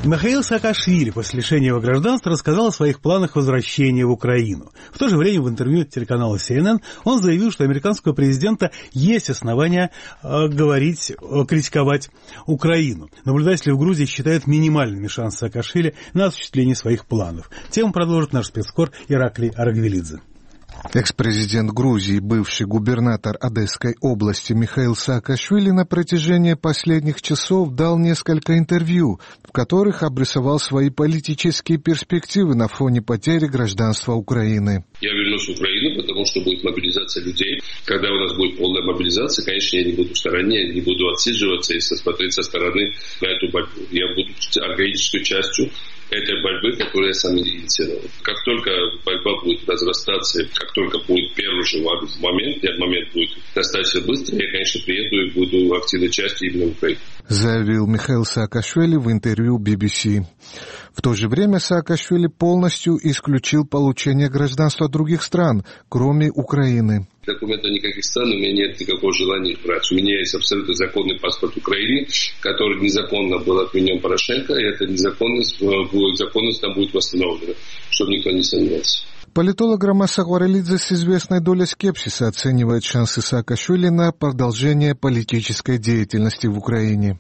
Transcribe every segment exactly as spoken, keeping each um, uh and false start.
Михаил Саакашвили после лишения его гражданства рассказал о своих планах возвращения в Украину. В то же время в интервью телеканалу си эн эн он заявил, что у американского президента есть основания э, говорить, э, критиковать Украину. Наблюдатели в Грузии считают минимальными шансы Саакашвили на осуществление своих планов. Тему продолжит наш спецкор Ираклий Аргвелидзе. Экс-президент Грузии, бывший губернатор Одесской области Михаил Саакашвили на протяжении последних часов дал несколько интервью, в которых обрисовал свои политические перспективы на фоне потери гражданства Украины. Я вернусь в Украину, потому что будет мобилизация людей. Когда у нас будет полная мобилизация, конечно, я не буду в стороне, не буду отсиживаться и смотреть со стороны на эту борьбу. Я буду органической частью этой борьбы, которую я сам инициировал. Как только борьба будет разрастаться, как только будет первый же момент, этот момент будет достаточно быстро, я, конечно, приеду и буду активной частью именно Украины. Заявил Михаил Саакашвили в интервью би би си. В то же время Саакашвили полностью исключил получение гражданства других стран, кроме Украины. Документов никаких стран, у меня нет никакого желания их брать. У меня есть абсолютно законный паспорт Украины, который незаконно был отменен Порошенко, и эта незаконность, законность там будет восстановлена, чтобы никто не сомневался. Политолог Ромас Агварелидзе с известной долей скепсиса оценивает шансы Саакашвили на продолжение политической деятельности в Украине.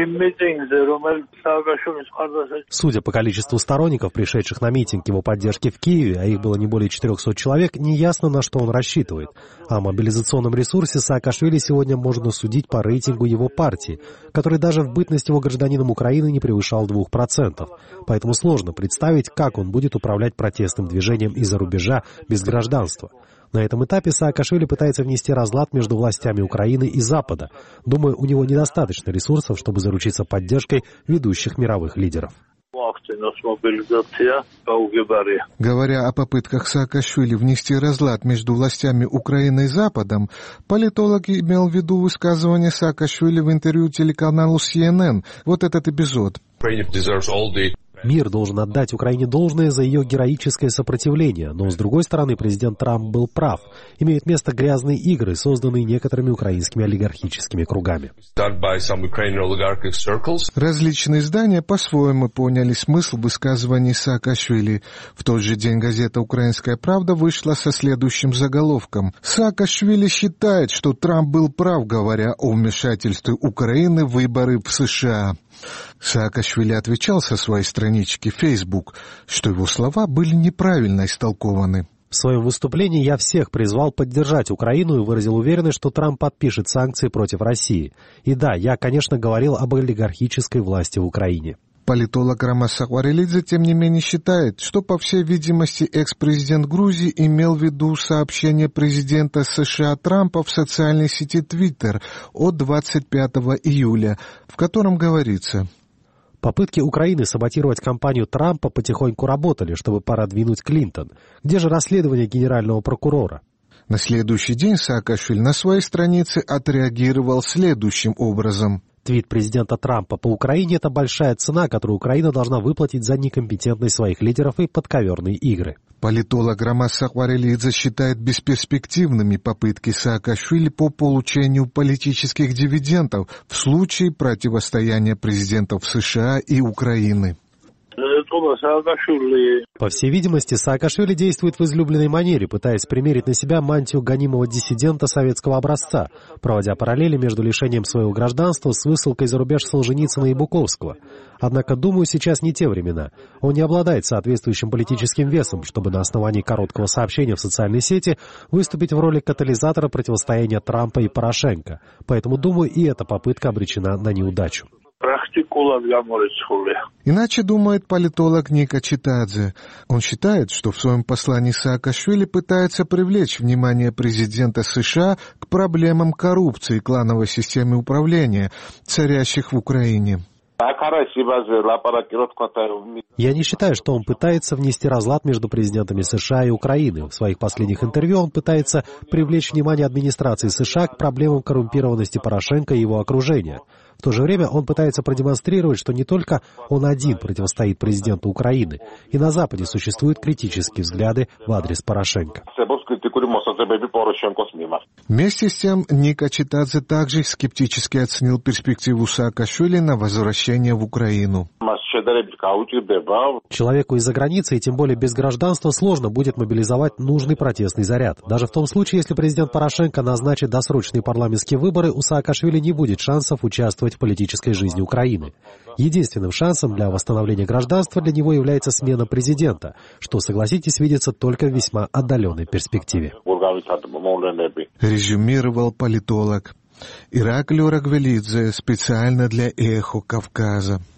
Судя по количеству сторонников, пришедших на митинг его поддержки в Киеве, а их было не более четырехсот человек, неясно, на что он рассчитывает. О мобилизационном ресурсе Саакашвили сегодня можно судить по рейтингу его партии, который даже в бытность его гражданином Украины не превышал двух процентов. Поэтому сложно представить, как он будет управлять протестным движением из-за рубежа без гражданства. На этом этапе Саакашвили пытается внести разлад между властями Украины и Запада. Думаю, у него недостаточно ресурсов, чтобы заручиться поддержкой ведущих мировых лидеров. Говоря о попытках Саакашвили внести разлад между властями Украины и Западом, политолог имел в виду высказывание Саакашвили в интервью телеканалу си эн эн. Вот этот эпизод. Мир должен отдать Украине должное за ее героическое сопротивление, но, с другой стороны, президент Трамп был прав. Имеют место грязные игры, созданные некоторыми украинскими олигархическими кругами. Различные издания по-своему поняли смысл высказываний Саакашвили. В тот же день газета «Украинская правда» вышла со следующим заголовком. Саакашвили считает, что Трамп был прав, говоря о вмешательстве Украины в выборы в США. Саакашвили отвечал со своей странички Facebook, что его слова были неправильно истолкованы. В своем выступлении я всех призвал поддержать Украину и выразил уверенность, что Трамп подпишет санкции против России. И да, я, конечно, говорил об олигархической власти в Украине. Политолог Ромас Агварелидзе, тем не менее, считает, что, по всей видимости, экс-президент Грузии имел в виду сообщение президента США Трампа в социальной сети Twitter от двадцать пятого июля, в котором говорится: попытки Украины саботировать кампанию Трампа потихоньку работали, чтобы продвинуть Клинтон. Где же расследование генерального прокурора? На следующий день Саакашвили на своей странице отреагировал следующим образом. Твит президента Трампа по Украине – это большая цена, которую Украина должна выплатить за некомпетентность своих лидеров и подковерные игры. Политолог Ромас Агварелидзе считает бесперспективными попытки Саакашвили по получению политических дивидендов в случае противостояния президентов США и Украины. По всей видимости, Саакашвили действует в излюбленной манере, пытаясь примерить на себя мантию гонимого диссидента советского образца, проводя параллели между лишением своего гражданства с высылкой за рубеж Солженицына и Буковского. Однако, думаю, сейчас не те времена. Он не обладает соответствующим политическим весом, чтобы на основании короткого сообщения в социальной сети выступить в роли катализатора противостояния Трампа и Порошенко. Поэтому, думаю, и эта попытка обречена на неудачу. Иначе думает политолог Ника Читадзе. Он считает, что в своем послании Саакашвили пытается привлечь внимание президента США к проблемам коррупции и клановой системы управления, царящих в Украине. Я не считаю, что он пытается внести разлад между президентами США и Украины. В своих последних интервью он пытается привлечь внимание администрации США к проблемам коррумпированности Порошенко и его окружения. В то же время он пытается продемонстрировать, что не только он один противостоит президенту Украины, и на Западе существуют критические взгляды в адрес Порошенко. Вместе с тем, Ника Читадзе также скептически оценил перспективу Саакашвили на возвращение в Украину. Человеку из-за границы, и тем более без гражданства, сложно будет мобилизовать нужный протестный заряд. Даже в том случае, если президент Порошенко назначит досрочные парламентские выборы, у Саакашвили не будет шансов участвовать в политической жизни Украины. Единственным шансом для восстановления гражданства для него является смена президента, что, согласитесь, видится только в весьма отдаленной перспективе. Резюмировал политолог Ираклий Рагвелидзе специально для «Эхо Кавказа».